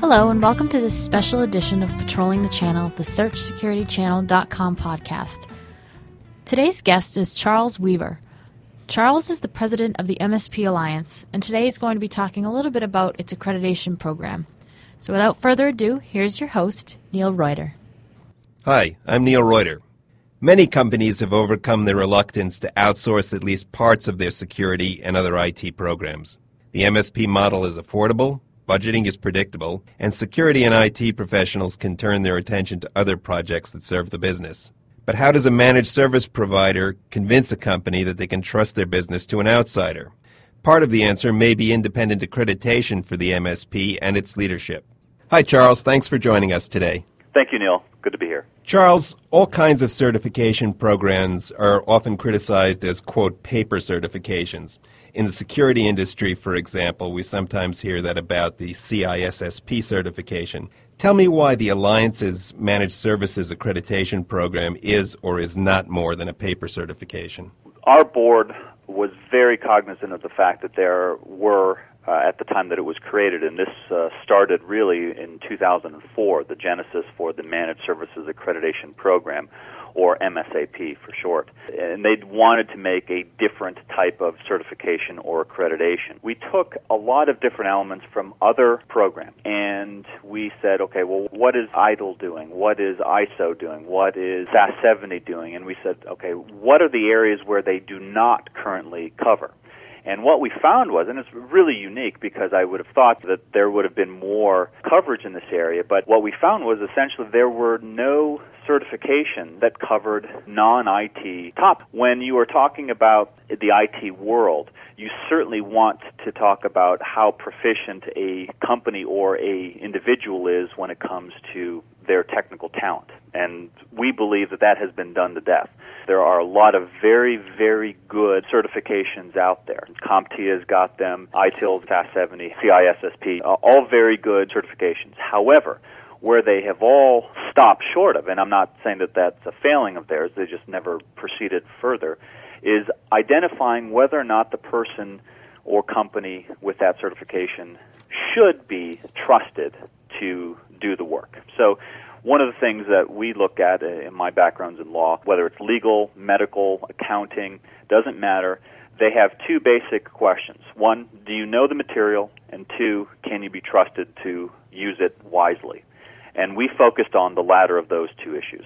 Hello, and welcome to this special edition of Patrolling the Channel, the SearchSecurityChannel.com podcast. Today's guest is Charles Weaver. Charles is the president of the MSP Alliance, and today he's going to be talking a little bit about its accreditation program. So without further ado, here's your host, Neil Reuter. Hi, I'm Neil Reuter. Many companies have overcome their reluctance to outsource at least parts of their security and other IT programs. The MSP model is affordable, budgeting is predictable, and security and IT professionals can turn their attention to other projects that serve the business. But how does a managed service provider convince a company that they can trust their business to an outsider? Part of the answer may be independent accreditation for the MSP and its leadership. Hi, Charles. Thanks for joining us today. Thank you, Neil. Good to be here. Charles, all kinds of certification programs are often criticized as, quote, paper certifications. In the security industry, for example, we sometimes hear that about the CISSP certification. Tell me why the Alliance's Managed Services Accreditation Program is or is not more than a paper certification. Our board was very cognizant of the fact that there were, at the time that it was created, and this started really in 2004, the genesis for the Managed Services Accreditation Program, or MSAP for short. And they wanted to make a different type of certification or accreditation. We took a lot of different elements from other programs, and we said, okay, well, what is ITIL doing? What is ISO doing? What is SAS 70 doing? And we said, okay, what are the areas where they do not currently cover? And what we found was, and it's really unique because I would have thought that there would have been more coverage in this area, but what we found was essentially there were no certification that covered non-IT top. When you are talking about the IT world, you certainly want to talk about how proficient a company or a individual is when it comes to their technical talent. And we believe that that has been done to death. There are a lot of very, very good certifications out there. CompTIA's got them, ITIL, SAS 70, CISSP, all very good certifications. However, where they have all stopped short of, and I'm not saying that that's a failing of theirs, they just never proceeded further, is identifying whether or not the person or company with that certification should be trusted to do the work. So one of the things that we look at in my background's in law, whether it's legal, medical, accounting, doesn't matter, they have two basic questions. One, do you know the material? And two, can you be trusted to use it wisely? And we focused on the latter of those two issues.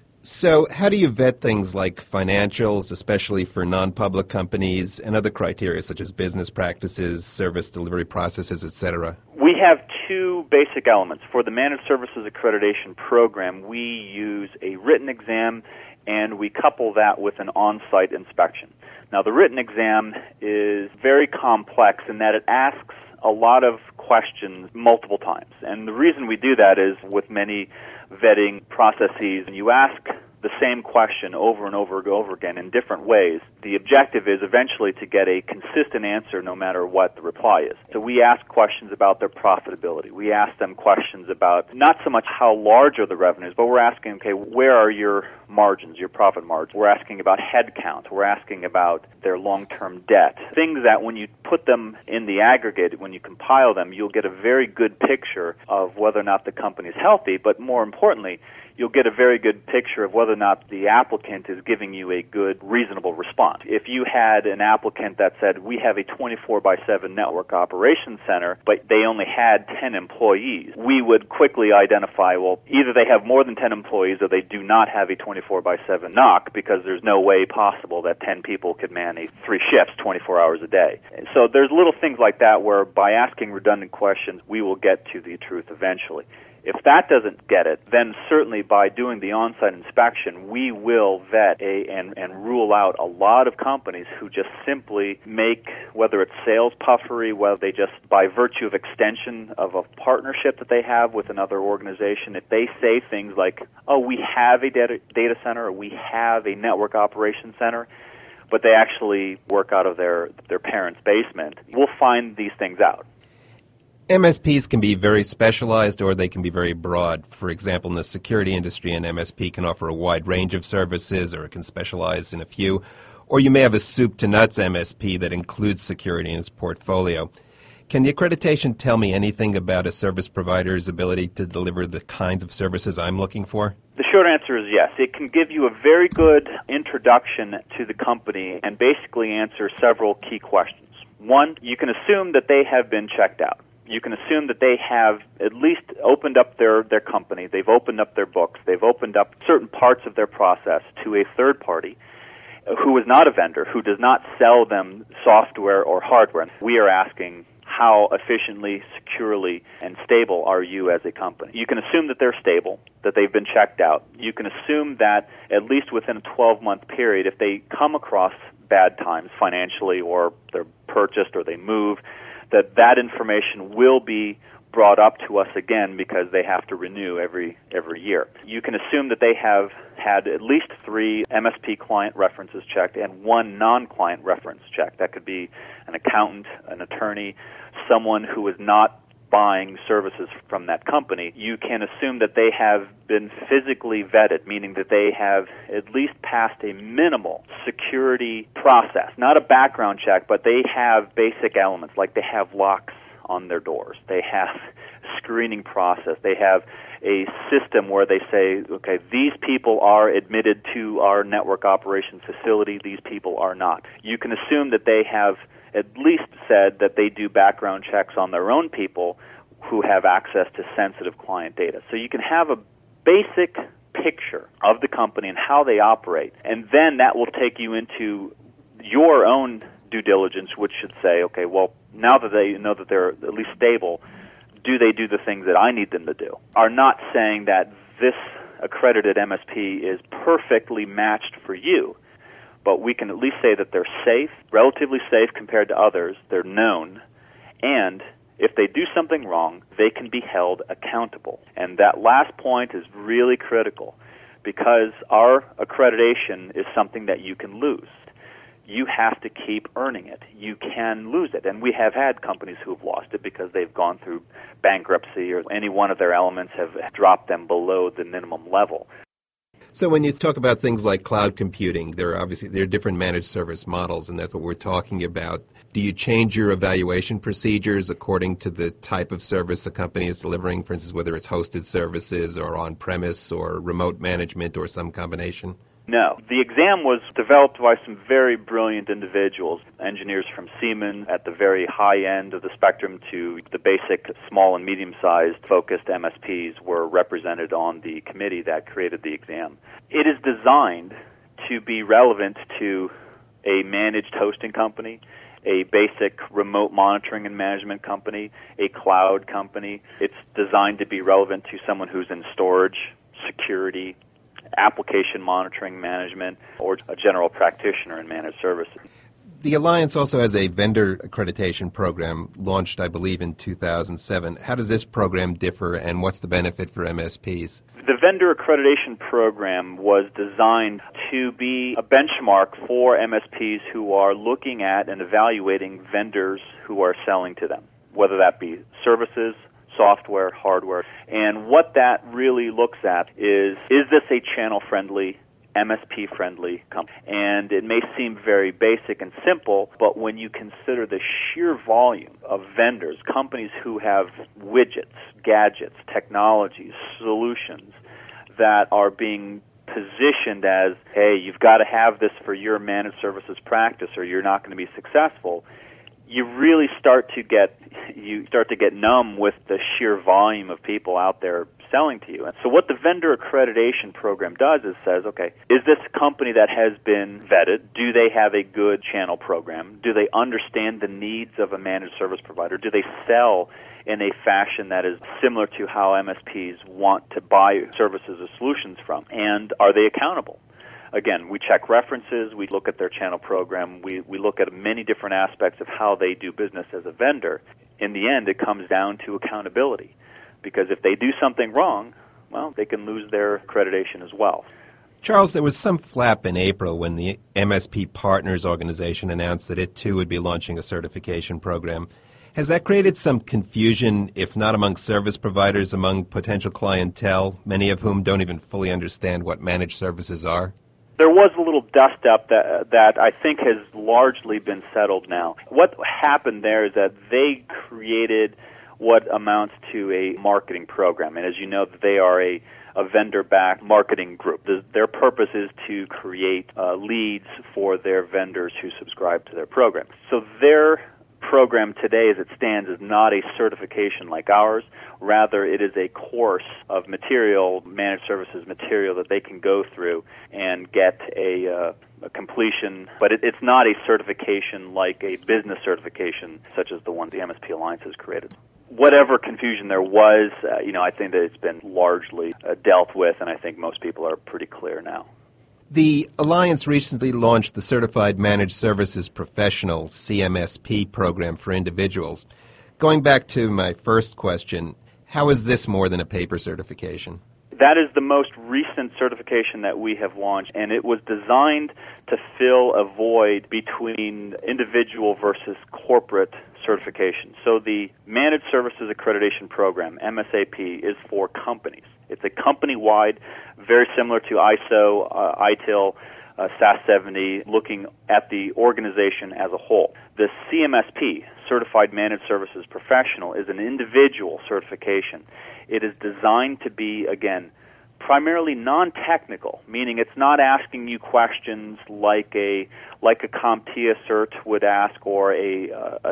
So how do you vet things like financials, especially for non-public companies, and other criteria such as business practices, service delivery processes, etc.? We have two basic elements. For the Managed Services Accreditation Program, we use a written exam, and we couple that with an on-site inspection. Now, the written exam is very complex in that it asks a lot of questions multiple times. And the reason we do that is with many vetting processes, you ask the same question over and over again in different ways. The objective is eventually to get a consistent answer no matter what the reply is. So we ask questions about their profitability. We ask them questions about not so much how large are the revenues, but we're asking, okay, where are your margins, your profit margins? We're asking about head count. We're asking about their long-term debt. Things that when you put them in the aggregate, when you compile them, you'll get a very good picture of whether or not the company is healthy, but more importantly, you'll get a very good picture of whether or not the applicant is giving you a good, reasonable response. If you had an applicant that said, we have a 24/7 network operations center, but they only had 10 employees, we would quickly identify, well, either they have more than 10 employees or they do not have a 24/7 NOC, because there's no way possible that 10 people could man 3 shifts 24 hours a day. So there's little things like that where by asking redundant questions, we will get to the truth eventually. If that doesn't get it, then certainly by doing the on-site inspection, we will vet and rule out a lot of companies who just simply make, whether it's sales puffery, whether they just, by virtue of extension of a partnership that they have with another organization, if they say things like, oh, we have a data center or we have a network operations center, but they actually work out of their parents' basement, we'll find these things out. MSPs can be very specialized or they can be very broad. For example, in the security industry, an MSP can offer a wide range of services or it can specialize in a few. Or you may have a soup-to-nuts MSP that includes security in its portfolio. Can the accreditation tell me anything about a service provider's ability to deliver the kinds of services I'm looking for? The short answer is yes. It can give you a very good introduction to the company and basically answer several key questions. One, you can assume that they have been checked out. You can assume that they have at least opened up their company, they've opened up their books, they've opened up certain parts of their process to a third party who is not a vendor, who does not sell them software or hardware. We are asking, how efficiently, securely, and stable are you as a company? You can assume that they're stable, that they've been checked out. You can assume that at least within a 12-month period, if they come across bad times financially or they're purchased or they move, that information will be brought up to us again because they have to renew every year. You can assume that they have had at least 3 MSP client references checked and 1 non-client reference checked. That could be an accountant, an attorney, someone who is not buying services from that company. You can assume that they have been physically vetted, meaning that they have at least passed a minimal security process, not a background check, but they have basic elements, like they have locks on their doors. They have a screening process. They have a system where they say, okay, these people are admitted to our network operations facility, these people are not. You can assume that they have at least said that they do background checks on their own people who have access to sensitive client data. So you can have a basic picture of the company and how they operate, and then that will take you into your own due diligence, which should say, okay, well, now that they know that they're at least stable, do they do the things that I need them to do? Are not saying that this accredited MSP is perfectly matched for you, but we can at least say that they're safe, relatively safe compared to others, they're known, and if they do something wrong, they can be held accountable. And that last point is really critical because our accreditation is something that you can lose. You have to keep earning it. You can lose it. And we have had companies who have lost it because they've gone through bankruptcy or any one of their elements have dropped them below the minimum level. So when you talk about things like cloud computing, there are different managed service models, and that's what we're talking about. Do you change your evaluation procedures according to the type of service a company is delivering, for instance, whether it's hosted services or on-premise or remote management or some combination? No. The exam was developed by some very brilliant individuals, engineers from Siemens at the very high end of the spectrum to the basic small and medium-sized focused MSPs were represented on the committee that created the exam. It is designed to be relevant to a managed hosting company, a basic remote monitoring and management company, a cloud company. It's designed to be relevant to someone who's in storage, security, application monitoring management, or a general practitioner in managed services. The Alliance also has a vendor accreditation program launched, I believe, in 2007. How does this program differ, and what's the benefit for MSPs? The vendor accreditation program was designed to be a benchmark for MSPs who are looking at and evaluating vendors who are selling to them, whether that be services, software, hardware. And what that really looks at is this a channel-friendly, MSP-friendly company? And it may seem very basic and simple, but when you consider the sheer volume of vendors, companies who have widgets, gadgets, technologies, solutions that are being positioned as, hey, you've got to have this for your managed services practice or you're not going to be successful, you really start to get numb with the sheer volume of people out there selling to you. And so what the vendor accreditation program does is says, okay, is this a company that has been vetted? Do they have a good channel program? Do they understand the needs of a managed service provider? Do they sell in a fashion that is similar to how MSPs want to buy services or solutions from? And are they accountable? Again, we check references, we look at their channel program, we look at many different aspects of how they do business as a vendor. In the end, it comes down to accountability, because if they do something wrong, well, they can lose their accreditation as well. Charles, there was some flap in April when the MSP Partners Organization announced that it too would be launching a certification program. Has that created some confusion, if not among service providers, among potential clientele, many of whom don't even fully understand what managed services are? There was a little dust-up that I think has largely been settled now. What happened there is that they created what amounts to a marketing program. And as you know, they are a vendor-backed marketing group. Their purpose is to create leads for their vendors who subscribe to their program. So their program today, as it stands, is not a certification like ours. Rather, it is a course of material, managed services material, that they can go through and get a completion. But it's not a certification like a business certification, such as the one the MSP Alliance has created. Whatever confusion there was, I think that it's been largely dealt with, and I think most people are pretty clear now. The Alliance recently launched the Certified Managed Services Professional, CMSP, program for individuals. Going back to my first question, how is this more than a paper certification? That is the most recent certification that we have launched, and it was designed to fill a void between individual versus corporate certification. So the Managed Services Accreditation Program, MSAP, is for companies. It's a company-wide, very similar to ISO, ITIL, SAS 70, looking at the organization as a whole. The CMSP, Certified Managed Services Professional, is an individual certification. It is designed to be, again, primarily non-technical, meaning it's not asking you questions like a CompTIA cert would ask, or a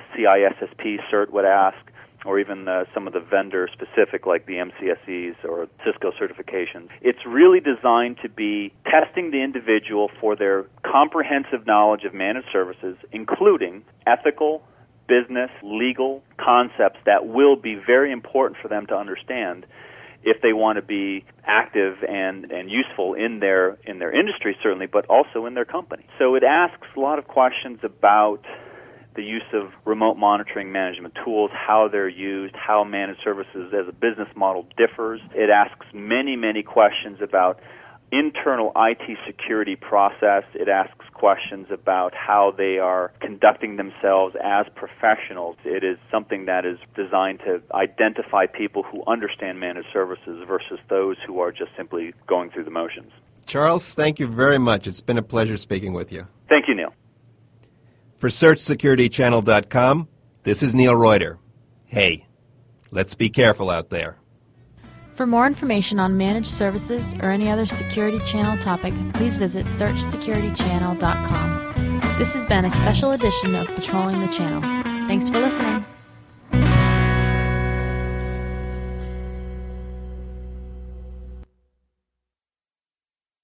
CISSP cert would ask, or even some of the vendor-specific like the MCSEs or Cisco certifications. It's really designed to be testing the individual for their comprehensive knowledge of managed services, including ethical, business, legal concepts that will be very important for them to understand if they want to be active and useful in their industry, certainly, but also in their company. So it asks a lot of questions about the use of remote monitoring management tools, how they're used, how managed services as a business model differs. It asks many, many questions about internal IT security process. It asks questions about how they are conducting themselves as professionals. It is something that is designed to identify people who understand managed services versus those who are just simply going through the motions. Charles, thank you very much. It's been a pleasure speaking with you. Thank you, Neil. For SearchSecurityChannel.com, this is Neil Reuter. Hey, let's be careful out there. For more information on managed services or any other Security Channel topic, please visit SearchSecurityChannel.com. This has been a special edition of Patrolling the Channel. Thanks for listening.